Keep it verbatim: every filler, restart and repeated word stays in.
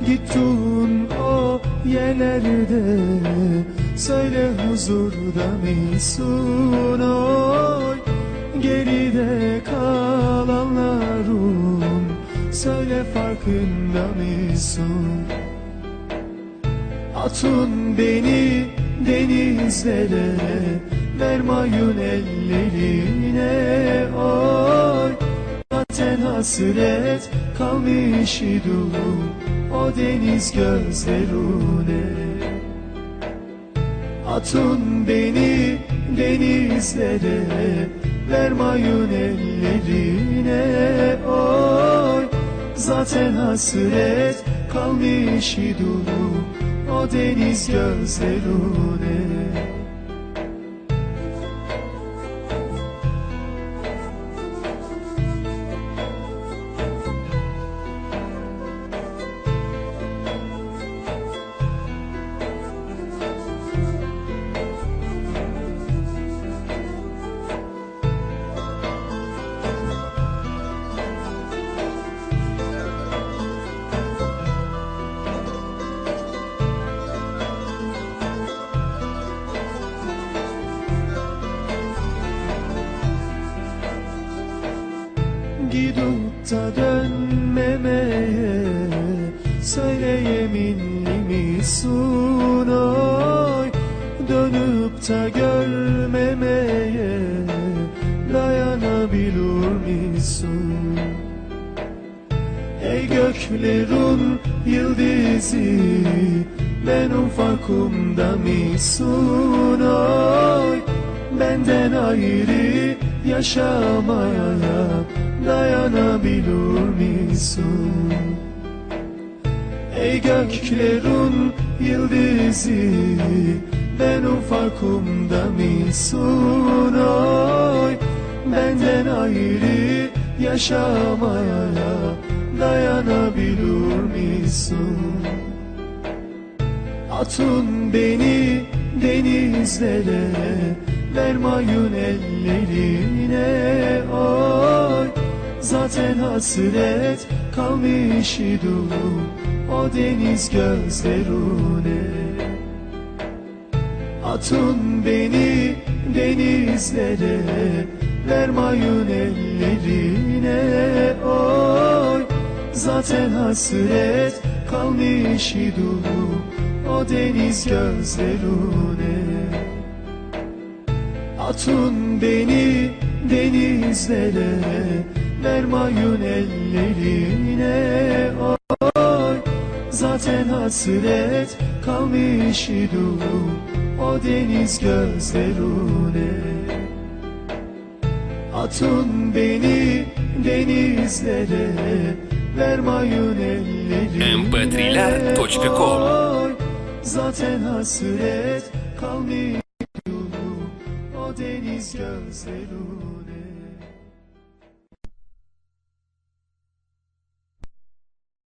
Gittin o yerlerde, söyle huzurda mısın oy? Geride kalanların, söyle farkında mısın? Atın beni denizlere, vermayın ellerine oy. Zaten hasret kalmış idim o deniz gözlerine. Atın beni denizlere, vermayın ellerine oy. Zaten hasret kalmış idim o deniz gözlerine. Gidip da dönmemeye, söyle yeminli misin oy? Dönüp da görmemeye, dayanabilir misin? Ey göklerin yıldızı, benim farkımda mısın oy? Benden ayrı yaşamaya dayanabilir misin? Ey göklerin yıldızı, benim farkımda mısın oy? Benden ayrı yaşamaya dayanabilir misin? Atın beni denizlere, vermayın ellerine oy. Zaten hasret kalmış idim o deniz gözlerine. Atın beni denizlere, vermayın ellerine oy. Zaten hasret kalmış idim o deniz gözlerine. Atın beni denizlere, vermayın ellerine oy. Zaten hasret kalmış idim o deniz gözlerine. Atın beni denizlere, vermayın ellerine эм пэ три точка ком. oy. Zaten hasret kalmış o deniz gözlerim.